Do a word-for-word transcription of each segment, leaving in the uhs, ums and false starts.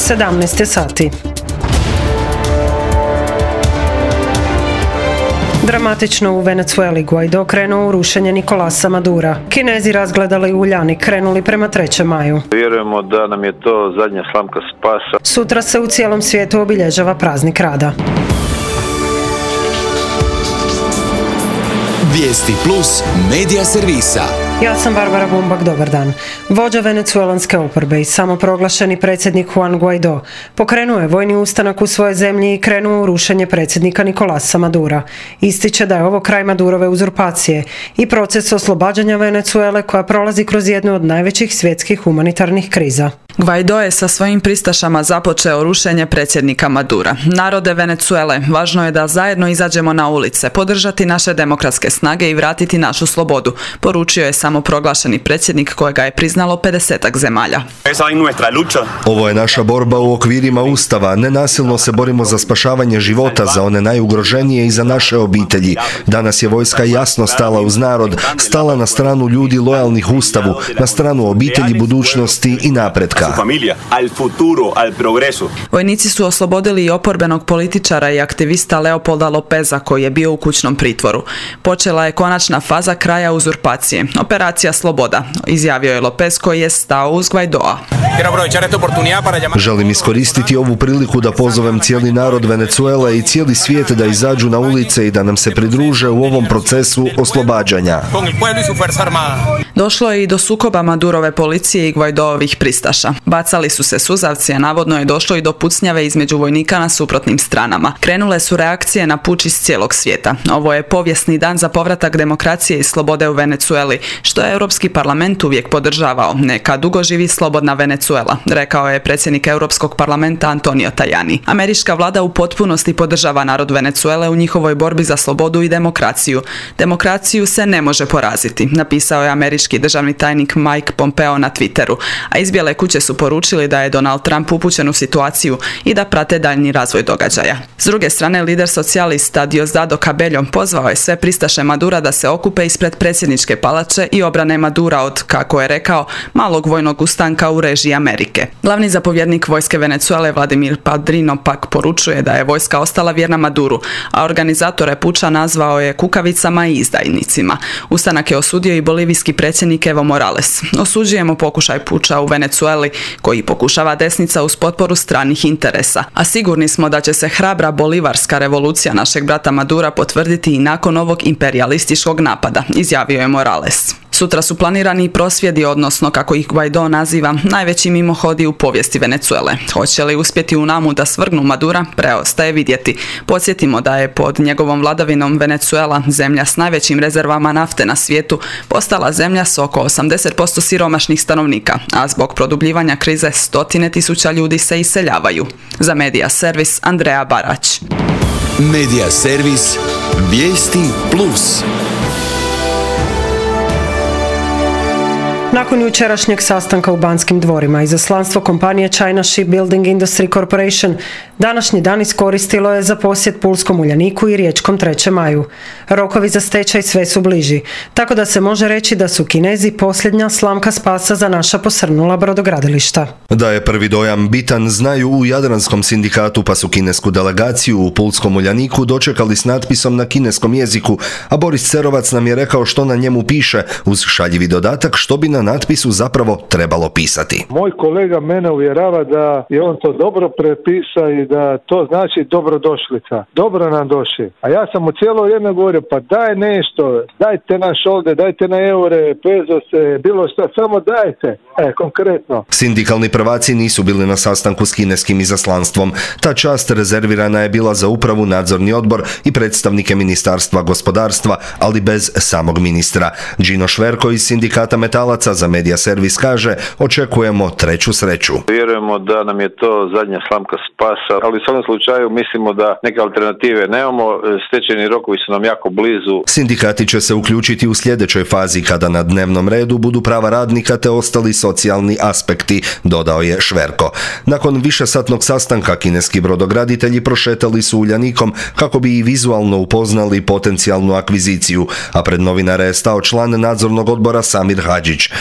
sedamnaest sati. Dramatično u Venezueli, Guaido krenuo u rušenje Nicolasa Madura. Kinezi razgledali Uljanik, krenuli prema trećem maju. Vjerujemo da nam je to zadnja slamka spasa. Sutra se u cijelom svijetu obilježava praznik rada. Vijesti plus medija servisa. Ja sam Barbara Bumbak, dobar dan. Vođa venecuelanske oporbe i samoproglašeni predsjednik Juan Guaido pokrenuo je vojni ustanak u svojoj zemlji i krenuo u rušenje predsjednika Nicolasa Madura. Ističe da je ovo kraj Madurove uzurpacije i proces oslobađanja Venecuele koja prolazi kroz jednu od najvećih svjetskih humanitarnih kriza. Guaido je sa svojim pristašama započeo rušenje predsjednika Madura. Narode Venecuele, važno je da zajedno izađemo na ulice, podržati naše demokratske snage i vratiti našu slobodu, poručio je samoproglašeni predsjednik kojega je priznalo pedesetak zemalja. Ovo je naša borba u okvirima Ustava. Nenasilno se borimo za spašavanje života, za one najugroženije i za naše obitelji. Danas je vojska jasno stala uz narod, stala na stranu ljudi lojalnih Ustavu, na stranu obitelji, budućnosti i napretka. Vojnici su oslobodili i oporbenog političara i aktivista Leopolda Lopeza koji je bio u kućnom pritvoru. Počela je konačna faza kraja uzurpacije. Operacija Sloboda, izjavio je Lopez koji je stao uz Guaidoa. Želim iskoristiti ovu priliku da pozovem cijeli narod Venecuele i cijeli svijet da izađu na ulice i da nam se pridruže u ovom procesu oslobađanja. Došlo je i do sukoba Madurove policije i Guaidoovih pristaša. Bacali su se suzavci, a navodno je došlo i do pucnjave između vojnika na suprotnim stranama. Krenule su reakcije na puč iz cijelog svijeta. Ovo je povijesni dan za povratak demokracije i slobode u Venecueli, što je Europski parlament uvijek podržavao. Neka dugo živi slobodna Venecuela, rekao je predsjednik Europskog parlamenta Antonio Tajani. Američka vlada u potpunosti podržava narod Venecuele u njihovoj borbi za slobodu i demokraciju. Demokraciju se ne može poraziti, napisao je američki državni tajnik Mike Pompeo na Twitteru, a iz Bijele kuće su poručili da je Donald Trump upućen u situaciju i da prate daljnji razvoj događaja. S druge strane, lider socijalista Diosdado Cabello pozvao je sve pristaše Madura da se okupe ispred predsjedničke palače i obrane Madura od, kako je rekao, malog vojnog ustanka u režiji Amerike. Glavni zapovjednik vojske Venecuele Vladimir Padrino pak poručuje da je vojska ostala vjerna Maduru, a organizatore puča nazvao je kukavicama i izdajnicima. Ustanak je osudio i bolivijski predsjednik Evo Morales. Osuđujemo pokušaj puča u Venecueli koji pokušava desnica uz potporu stranih interesa, a sigurni smo da će se hrabra bolivarska revolucija našeg brata Madura potvrditi i nakon ovog imperijalističkog napada, izjavio je Morales. Sutra su planirani prosvjedi, odnosno, kako ih Guaido naziva, najveći mimohodi u povijesti Venecuele. Hoće li uspjeti u namu da svrgnu Madura, preostaje vidjeti. Podsjetimo da je pod njegovom vladavinom Venecuela, zemlja s najvećim rezervama nafte na svijetu, postala zemlja s oko osamdeset posto siromašnih stanovnika, a zbog produbljivanja krize stotine tisuća ljudi se iseljavaju. Za Medija servis Andreja Barać. Medija servis Vijesti plus. Nakon jučerašnjeg sastanka u Banskim dvorima, izaslanstvo kompanije China Shipbuilding Industry Corporation današnji dan iskoristilo je za posjet pulskom Uljaniku i riječkom trećem maju. Rokovi za stečaj sve su bliži, tako da se može reći da su Kinezi posljednja slamka spasa za naša posrnula brodogradilišta. Da je prvi dojam bitan, znaju u Jadranskom sindikatu, pa su kinesku delegaciju u pulskom Uljaniku dočekali s natpisom na kineskom jeziku, a Boris Cerovac nam je rekao što na njemu piše, uz šaljivi dodatak što bi na natpisu zapravo trebalo pisati. Moj kolega mene uvjerava da je on to dobro prepisa i da to znači dobrodošlica. Dobro nam došli. A ja sam u cijelo vrijeme govorio, pa daj nešto, dajte naš ovdje, dajte na eure, pezose, bilo što, samo dajte. E, konkretno. Sindikalni prvaci nisu bili na sastanku s kineskim izaslanstvom. Ta čast rezervirana je bila za upravu, nadzorni odbor i predstavnike Ministarstva gospodarstva, ali bez samog ministra. Gino Šverko iz sindikata metalaca za Medija servis kaže, očekujemo treću sreću. Vjerujemo da nam je to zadnja slamka spasa, ali u svakom slučaju mislimo da neke alternative nemamo, stečajni rokovi su nam jako blizu. Sindikati će se uključiti u sljedećoj fazi kada na dnevnom redu budu prava radnika te ostali socijalni aspekti, dodao je Šverko. Nakon višesatnog sastanka kineski brodograditelji prošetali su Uljanikom kako bi i vizualno upoznali potencijalnu akviziciju, a pred novinare je stao član nadzornog odbora Samir Hadžić.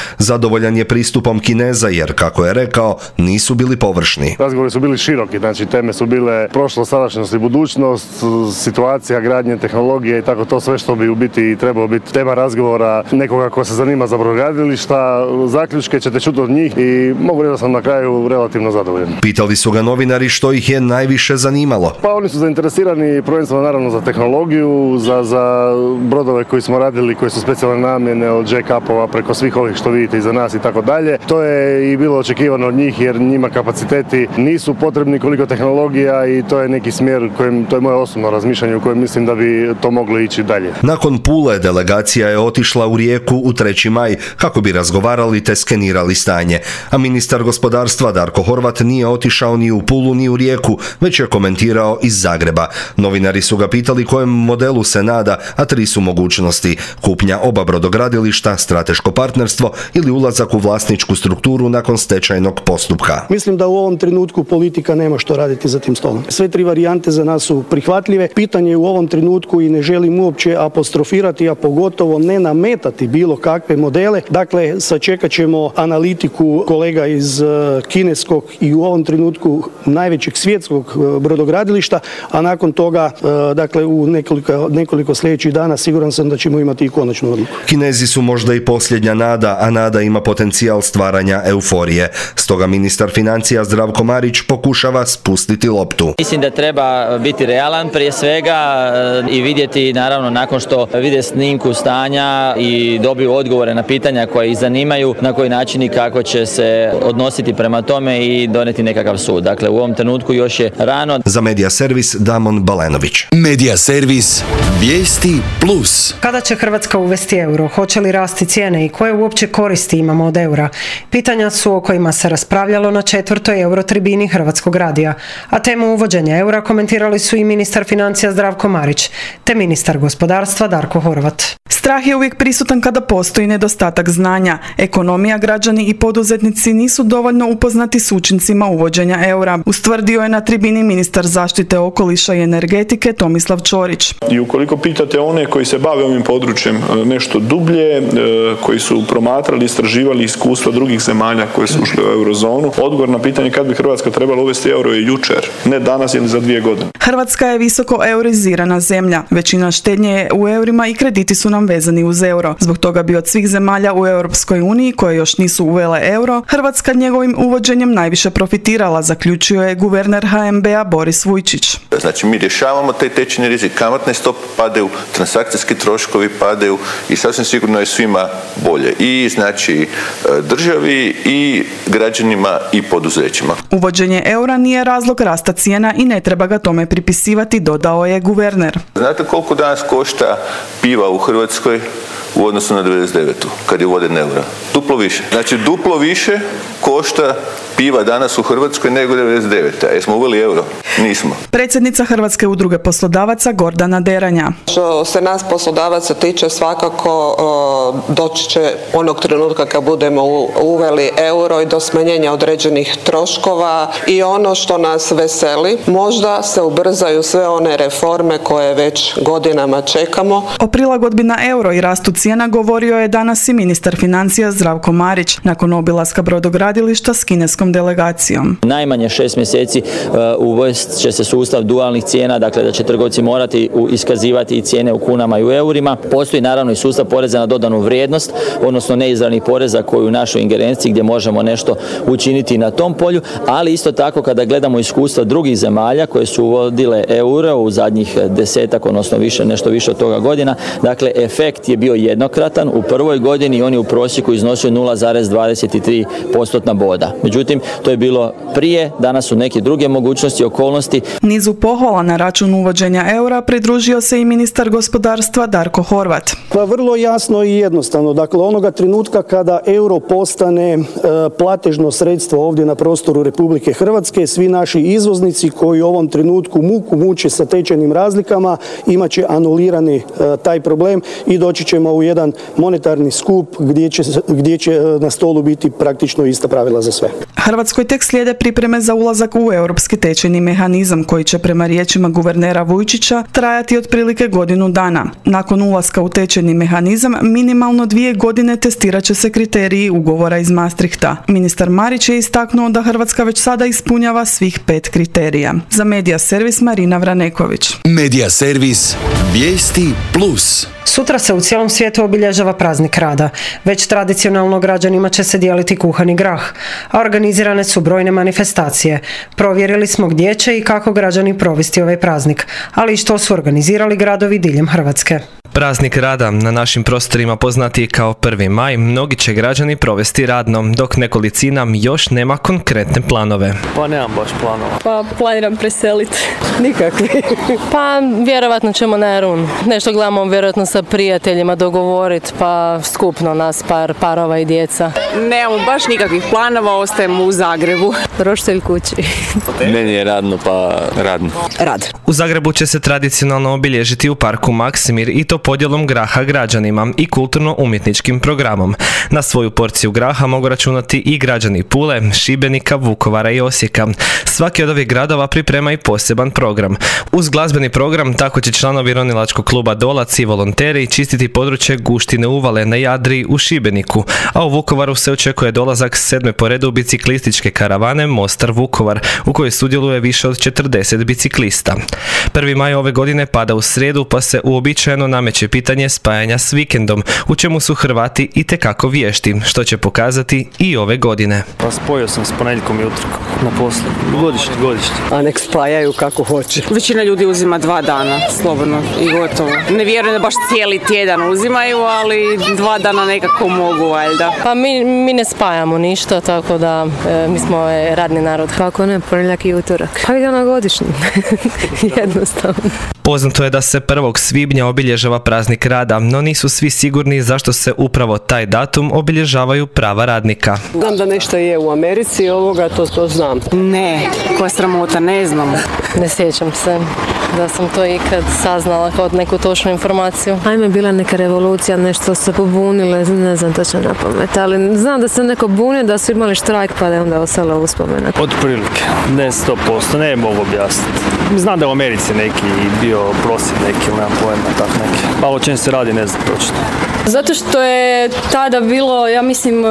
Zadovoljan je pristupom Kineza jer, kako je rekao, nisu bili površni. Razgovori su bili široki, znači teme su bile prošlost, sadašnjost i budućnost, situacija gradnje, tehnologije i tako to sve što bi u biti trebalo biti tema razgovora nekoga ko se zanima za brodogradilišta. Zaključke ćete čuti od njih i mogu reći da sam na kraju relativno zadovoljan. Pitali su ga novinari što ih je najviše zanimalo. Pa oni su zainteresirani prvenstveno naravno za tehnologiju, za, za brodove koji smo radili, koji su specijalne namjene od jack-upova preko svih ovih što vidite iza nas i tako dalje. To je i bilo očekivano od njih jer njima kapaciteti nisu potrebni koliko tehnologija i to je neki smjer kojim, to je moje osobno razmišljanje u kojem mislim da bi to moglo ići dalje. Nakon Pule delegacija je otišla u Rijeku u treći maj kako bi razgovarali te skenirali stanje. A ministar gospodarstva Darko Horvat nije otišao ni u Pulu ni u Rijeku, već je komentirao iz Zagreba. Novinari su ga pitali kojem modelu se nada, a tri su mogućnosti: kupnja oba brodogradilišta, strateško partnerstvo ili ulazak u vlasničku strukturu nakon stečajnog postupka. Mislim da u ovom trenutku politika nema što raditi za tim stolom. Sve tri varijante za nas su prihvatljive. Pitanje je u ovom trenutku i ne želim uopće apostrofirati, a pogotovo ne nametati bilo kakve modele. Dakle, sačekat ćemo analitiku kolega iz kineskog i u ovom trenutku najvećeg svjetskog brodogradilišta, a nakon toga, dakle, u nekoliko, nekoliko sljedećih dana siguran sam da ćemo imati i konačnu odluku. Kinezi su možda i posljednja nada, a nada ima potencijal stvaranja euforije. Stoga ministar financija Zdravko Marić pokušava spustiti loptu. Mislim da treba biti realan prije svega i vidjeti, naravno, nakon što vide snimku stanja i dobiju odgovore na pitanja koje ih zanimaju, na koji način i kako će se odnositi prema tome i donijeti nekakav sud. Dakle, u ovom trenutku još je rano. Za Medija Servis Damon Balenović. Medija Servis Vijesti plus. Kada će Hrvatska uvesti euro? Hoće li rasti cijene i koje uopće koristi imamo od eura? Pitanja su o kojima se raspravljalo na četvrtoj Eurotribini Hrvatskog radija. A temu uvođenja eura komentirali su i ministar financija Zdravko Marić, te ministar gospodarstva Darko Horvat. Strah je uvijek prisutan kada postoji nedostatak znanja. Ekonomija, građani i poduzetnici nisu dovoljno upoznati s učincima uvođenja eura, ustvrdio je na tribini ministar zaštite okoliša i energetike Tomislav Ćorić. I ukoliko pitate one koji se bave ovim područjem nešto dublje, koji su promatrali, istraživali iskustva drugih zemalja koje su ušle u eurozonu, odgovor na pitanje kad bi Hrvatska trebala uvesti euro je jučer, ne danas ili za dvije godine. Hrvatska je visoko eurizirana zemlja. Većina štednje je u eurima i krediti su nam vezani uz euro. Zbog toga bi od svih zemalja u Europskoj uniji koje još nisu uvele euro, Hrvatska njegovim uvođenjem najviše profitirala, zaključio je guverner ha em be a Boris Vujčić. Znači mi rješavamo taj tečajni rizik, kamatne stope padaju, transakcijski troškovi padaju i sasvim sigurno je svima bolje. I znači državi i građanima i poduzećima. Uvođenje eura nije razlog rasta cijena i ne treba ga tome pripisivati, dodao je guverner. Znate koliko danas košta piva u Hrvatskoj u odnosu na devedeset devetu kad je uveden euro? Duplo više. Znači duplo više košta piva danas u Hrvatskoj nego devedeset devete. A jesmo uveli euro? Nismo. Predsjednica Hrvatske udruge poslodavaca Gordana Deranja. Što se nas poslodavaca tiče, svakako doći će onog trenutka kad budemo uveli euro i do smanjenja određenih troškova i ono što nas veseli, možda se ubrzaju sve one reforme koje već godinama čekamo. O prilagodbi na euro i rastu cijena govorio je danas i ministar financija Zdravko Marić nakon obilaska brodogradilišta s kineskom delegacijom. Najmanje šest mjeseci uvest će se sustav dualnih cijena, dakle da će trgovci morati iskazivati i cijene u kunama i u eurima. Postoji naravno i sustav poreza na dodanu vrijednost, odnosno neizravnih poreza koji u našoj ingerenciji gdje možemo nešto učiniti na tom polju, ali isto tako kada gledamo iskustva drugih zemalja koje su uvodile euro u zadnjih desetak, odnosno više, nešto više od toga godina, dakle efekt je bio jednokratan u prvoj godini i on je u prosjeku iznosio nula zarez dvadeset tri postotna boda. Međutim, to je bilo prije, danas su neke druge mogućnosti, okolnosti. Nizu pohvala na račun uvođenja eura pridružio se i ministar gospodarstva Darko Horvat. Pa vrlo jasno i jednostavno. Dakle, onoga trenutka kada euro postane e, platežno sredstvo ovdje na prostoru Republike Hrvatske, svi naši izvoznici koji u ovom trenutku muku muče sa tečajnim razlikama imat će anulirani e, taj problem i doći ćemo u jedan monetarni skup gdje će, gdje će na stolu biti praktično ista pravila za sve. Hrvatskoj tek slijede pripreme za ulazak u europski tečajni mehanizam koji će prema riječima guvernera Vujčića trajati otprilike godinu dana. Nakon ulaska u tečajni mehanizam minimalno dvije godine testirat će se kriteriji ugovora iz Maastrichta. Ministar Marić je istaknuo da Hrvatska već sada ispunjava svih pet kriterija. Za Medija servis Marina Vraneković. Medija servis Vijesti plus. Sutra se u cijelom svijetu obilježava praznik rada. Već tradicionalno građanima će se dijeliti kuhani grah, a organizirane su brojne manifestacije. Provjerili smo gdje će i kako građani provesti ovaj praznik, ali i što su organizirali gradovi diljem Hrvatske. Praznik rada na našim prostorima poznati kao prvi maj mnogi će građani provesti radno, dok nekolicina još nema konkretne planove. Pa nemam baš planova. Pa planiram preseliti. Nikakvi. Pa vjerovatno ćemo na Jarun. Nešto gledamo vjerojatno sa prijateljima dogovoriti, pa skupno nas par parova i djeca. Nemamo baš nikakvih planova, ostajemo u Zagrebu. Roštelj kući. Meni je radno, pa radno. Rad. U Zagrebu će se tradicionalno obilježiti u parku Maksimir i to podjelom graha građanima i kulturno-umjetničkim programom. Na svoju porciju graha mogu računati i građani Pule, Šibenika, Vukovara i Osijeka. Svaki od ovih gradova priprema i poseban program. Uz glazbeni program tako će članovi ronilačkog kluba Dolac i volonteri čistiti područje Guštine uvale na Jadri u Šibeniku, a u Vukovaru se očekuje dolazak sedme po redu biciklističke karavane Mostar Vukovar, u kojoj sudjeluje više od četrdeset biciklista. Prvi maj ove godine pada u srijedu, pa se uobičajeno nameće pitanje spajanja s vikendom, u čemu su Hrvati itekako vješti, što će pokazati i ove godine. Pa spojio sam s ponedjeljkom i utorkom na poslu. Godišnji, godišnji. A nek spajaju kako hoće. Većina ljudi uzima dva dana, slobodno i gotovo. Ne vjerujem da baš cijeli tjedan uzimaju, ali dva dana nekako mogu, valjda. Pa mi, mi ne spajamo ništa, tako da e, mi smo e, radni narod. Kako ne, ponedjeljak i utorak. Pa ide na godišnji. Jednostavno. Poznato je da se prvog svibnja obilježava praznik rada, no nisu svi sigurni zašto se upravo taj datum obilježavaju prava radnika. Znam da nešto je u Americi, ovoga to, to znam. Ne, koja sramota, ne znam. Ne sjećam se da sam to ikad saznala kao neku točnu informaciju. Ajme, bila neka revolucija, nešto se pobunile, ne znam točno na pamet, ali znam da se neko bunio, da su imali štrajk pa da je onda ostalo uspomena. Od prilike, ne sto posto, ne mogu objasniti. Znam da je u Americi neki bio prosvjed neki, ili nemam pojma, tak neki. Malo o čem se radi, ne znam točno. Zato što je tada bilo, ja mislim,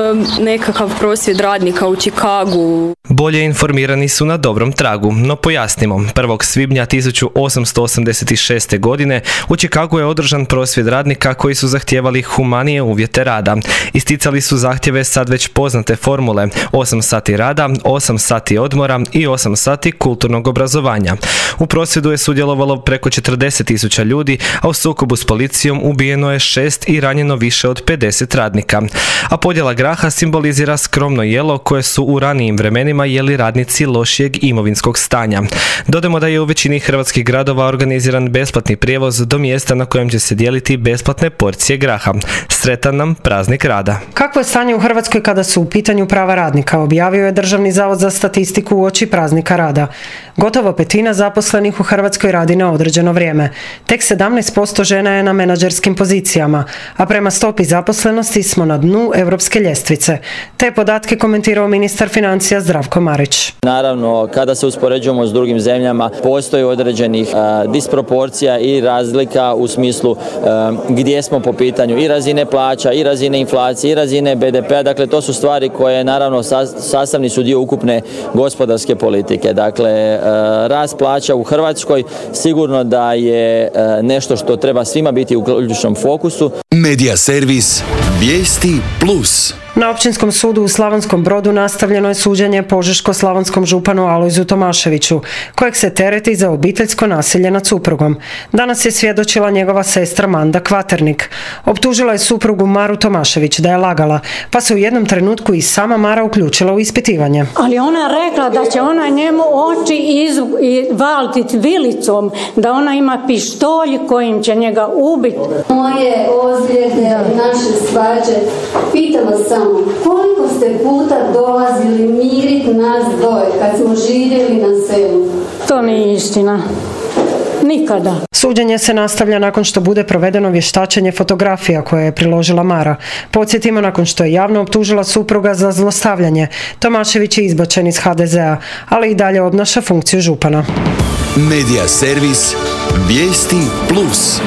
nekakav prosvjed radnika u Chicagu. Bolje informirani su na dobrom tragu, no pojasnimo. prvog svibnja tisuću osamsto osamdeset šeste. godine u Chicagu je održan prosvjed radnika koji su zahtijevali humanije uvjete rada. Isticali su zahtjeve sad već poznate formule: osam sati rada, osam sati odmora i osam sati kulturnog obrazovanja. U prosvjedu je sudjelovalo preko četrdeset tisuća ljudi, a u sukobu s policijom ubijeno je šest i ranjeno više od pedeset radnika. A podjela graha simbolizira skromno jelo koje su u ranijim vremenima jeli radnici lošijeg imovinskog stanja. Dodajmo da je u većini hrvatskih gradova organiziran besplatni prijevoz do mjesta na kojem će se dijeliti besplatne porcije graha. Sretan nam praznik rada. Kakvo je stanje u Hrvatskoj kada su u pitanju prava radnika, objavio je Državni zavod za statistiku uoči praznika rada. Gotovo petina zaposlenih u Hrvatskoj radi na određeno vrijeme. Tek sedamnaest posto žena je na menadžerskim pozicijama, a prema stopi zaposlenosti smo na dnu europske ljestvice. Te podatke komentirao ministar financija Zdravko Marić. Naravno, kada se uspoređujemo s drugim zemljama, postoji određenih uh, disproporcija i razlika u smislu uh, gdje smo po pitanju i razine plaća, i razine inflacije, i razine be de pea. Dakle, to su stvari koje naravno sastavni su dio ukupne gospodarske politike. Dakle, uh, rast plaća u Hrvatskoj sigurno da je uh, nešto što treba svima biti u ključnom fokusu. Medija servis Vijesti plus. Na Općinskom sudu u Slavonskom Brodu nastavljeno je suđenje požeško-slavonskom županu Alojzu Tomaševiću, kojeg se tereti za obiteljsko nasilje nad suprugom. Danas je svjedočila njegova sestra Manda Kvaternik. Optužila je suprugu Maru Tomašević da je lagala, pa se u jednom trenutku i sama Mara uključila u ispitivanje. Ali ona rekla da će ona njemu oči valiti vilicom, da ona ima pištolj kojim će njega ubiti. Moje ozljede, naše svađe, pitam vas samo, koliko ste puta dolazili mirit nas dvoje kad smo živjeli na selu? To nije istina. nikada. Suđenje se nastavlja nakon što bude provedeno vještačenje fotografija koje je priložila Mara. Podsjetimo, nakon što je javno optužila supruga za zlostavljanje, Tomašević je izbačen iz ha de zea, ali i dalje obnaša funkciju župana. Medija servis Vijesti plus.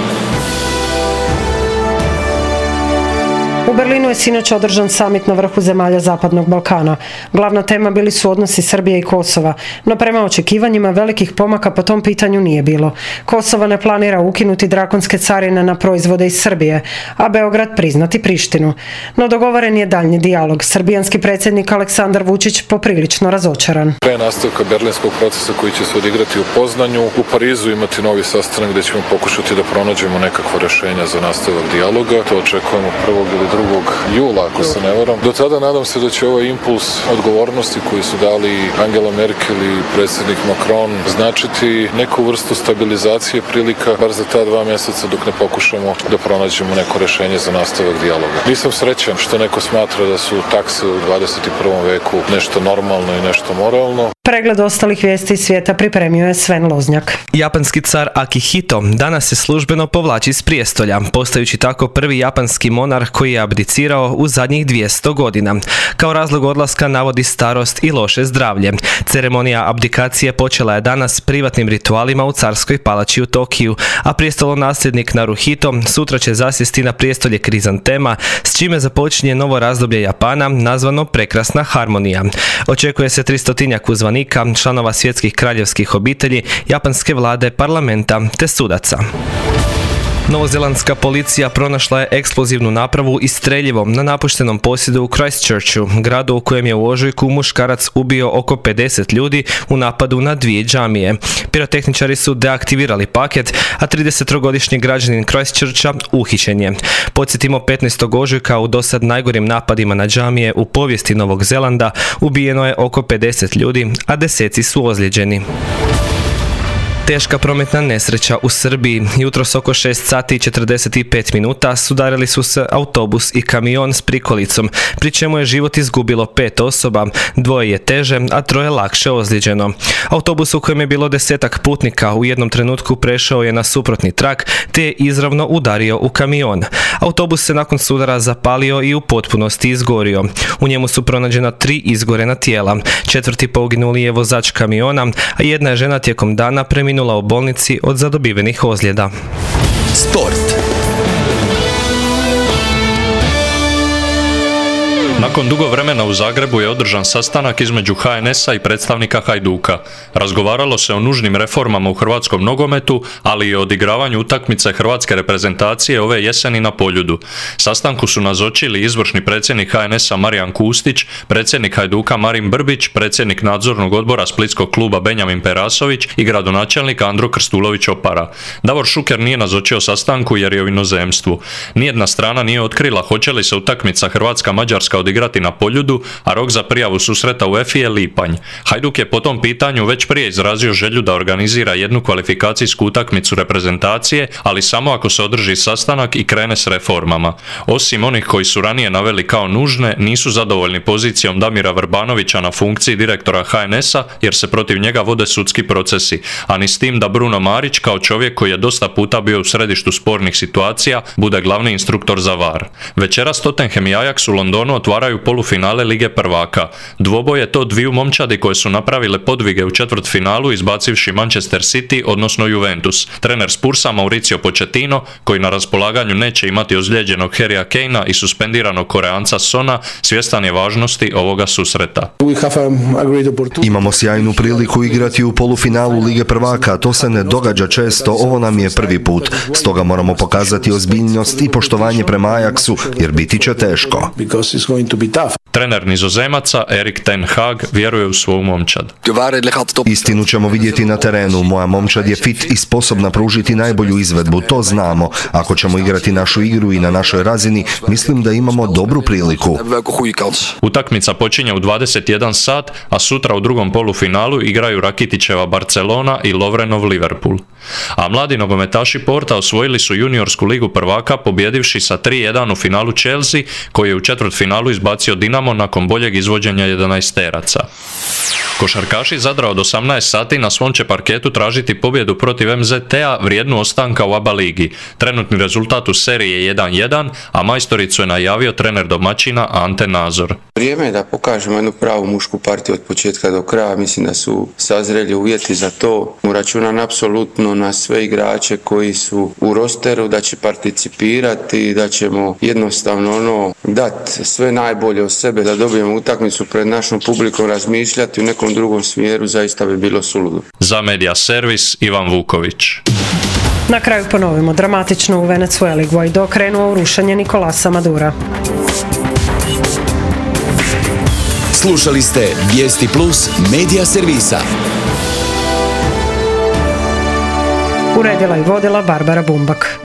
U Berlinu je sinoć održan samit na vrhu zemalja Zapadnog Balkana. Glavna tema bili su odnosi Srbije i Kosova, no prema očekivanjima velikih pomaka po tom pitanju nije bilo. Kosovo ne planira ukinuti drakonske carine na proizvode iz Srbije, a Beograd priznati Prištinu. No dogovoren je daljnji dijalog. Srbijanski predsjednik Aleksandar Vučić poprilično razočaran. Pre nastavka berlinskog procesa koji će se odigrati u Poznanju, u Parizu imati novi sastanak gdje ćemo pokušati da pronađemo nekakvo rješenja za nastavak dijaloga. To očekujemo prvog ili drugog jula, ako se ne varam. Do tada nadam se da će ovaj impuls odgovornosti koji su dali Angela Merkel i predsjednik Macron značiti neku vrstu stabilizacije prilika, bar za ta dva mjeseca dok ne pokušamo da pronađemo neko rješenje za nastavak dijaloga. Nisam srećan što neko smatra da su takse u dvadeset i prvom veku nešto normalno i nešto moralno. Pregled ostalih vijesti iz svijeta pripremio je Sven Loznjak. Japanski car Akihito danas se službeno povlači s prijestolja, postajući tako prvi japanski monarh koji je abdicirao u zadnjih dvjesto godina. Kao razlog odlaska navodi starost i loše zdravlje. Ceremonija abdikacije počela je danas privatnim ritualima u carskoj palači u Tokiju, a prijestolonasljednik Naruhito sutra će zasjesti na prijestolje Krizantema, s čime započinje novo razdoblje Japana nazvano Prekrasna harmonija. Očekuje se tristotinjak uzvanika, članova svjetskih kraljevskih obitelji, japanske vlade, parlamenta te sudaca. Novozelandska policija pronašla je eksplozivnu napravu i streljivo na napuštenom posjedu u Christchurchu, gradu u kojem je u ožujku muškarac ubio oko pedeset ljudi u napadu na dvije džamije. Pirotehničari su deaktivirali paket, a tridesettrogodišnji građanin Christchurcha uhićen je. Podsjetimo, petnaestog ožujka u dosad najgorim napadima na džamije u povijesti Novog Zelanda ubijeno je oko pedeset ljudi, a deseci su ozlijeđeni. Teška prometna nesreća u Srbiji. Jutros oko šest sati i četrdeset pet minuta sudarili su se autobus i kamion s prikolicom, pri čemu je život izgubilo pet osoba, dvoje je teže, a troje lakše ozlijeđeno. Autobus u kojem je bilo desetak putnika u jednom trenutku prešao je na suprotni trak, te je izravno udario u kamion. Autobus se nakon sudara zapalio i u potpunosti izgorio. U njemu su pronađena tri izgorena tijela. Četvrti poginuli je vozač kamiona, a jedna je žena tijekom dana preminula u bolnici od zadobivenih ozljeda. Sport. Nakon dugo vremena u Zagrebu je održan sastanak između ha en esa i predstavnika Hajduka. Razgovaralo se o nužnim reformama u hrvatskom nogometu, ali i o odigravanju utakmice hrvatske reprezentacije ove jeseni na Poljudu. Sastanku su nazočili izvršni predsjednik ha en esa Marijan Kustić, predsjednik Hajduka Marin Brbić, predsjednik nadzornog odbora Splitskog kluba Benjamin Perasović i gradonačelnik Andro Krstulović Opara. Davor Šuker nije nazočio sastanku jer je u inozemstvu. Nijedna strana nije otkrila hoće li se utakmica Hrvatska-Mađarska odigrati na Poljudu, a rok za prijavu susreta u EFI je lipanj. Hajduk je po tom pitanju već prije izrazio želju da organizira jednu kvalifikacijsku utakmicu reprezentacije, ali samo ako se održi sastanak i krene s reformama. Osim onih koji su ranije naveli kao nužne, nisu zadovoljni pozicijom Damira Vrbanovića na funkciji direktora ha en esa jer se protiv njega vode sudski procesi, a ni s tim da Bruno Marić, kao čovjek koji je dosta puta bio u središtu spornih situacija, bude glavni instruktor za var. Večeras Tottenham i Ajax u Londonu otvaraju polufinale Lige prvaka. Dvoboj je to dviju momčadi koje su napravile podvige u četvrtfinalu izbacivši Manchester City, odnosno Juventus. Trener Spursa Mauricio Pochettino, koji na raspolaganju neće imati ozlijeđenog Harrya Kanea i suspendiranog Koreanca Sona, svjestan je važnosti ovoga susreta. Imamo sjajnu priliku igrati u polufinalu Lige prvaka, to se ne događa često, ovo nam je prvi put. Stoga moramo pokazati ozbiljnost i poštovanje prema Ajaxu, jer biti će teško. Trener Nizozemaca Erik ten Hag vjeruje u svoju momčad. Istinu ćemo vidjeti na terenu. Moja momčad je fit i sposobna pružiti najbolju izvedbu, to znamo. Ako ćemo igrati našu igru i na našoj razini, mislim da imamo dobru priliku. Utakmica počinje u dvadeset jedan sat, a sutra u drugom polufinalu igraju Rakitićeva Barcelona i Lovrenov Liverpool. A mladi nogometaši Porta osvojili su juniorsku ligu prvaka pobjedivši sa tri jedan u finalu Chelsea, koji je u četvrtfinalu izbacio Dinamo nakon boljeg izvođenja jedanaesteraca. Košarkaši Zadra od osamnaest sati na svom će parketu tražiti pobjedu protiv em zet te-a vrijednu ostanka u A B A ligi. Trenutni rezultat u seriji je jedan jedan, a majstoricu je najavio trener domaćina Ante Nazor. Vrijeme je da pokažemo jednu pravu mušku partiju od početka do kraja. Mislim da su sazreli uvjeti za to. Računam apsolutno na sve igrače koji su u rosteru, da će participirati, da ćemo jednostavno ono dati sve najbolje od sebe, da dobijemo utakmicu pred našom publikom, razmišljati u nekom drugom smjeru, zaista bi bilo suludo. Za Media Servis Ivan Vuković. Na kraju ponovimo, dramatično u Venezueli Guaido krenuo u rušenje Nicolasa Madura. Slušali ste Vijesti Plus Media Servisa. Uredila i vodila Barbara Bumbak.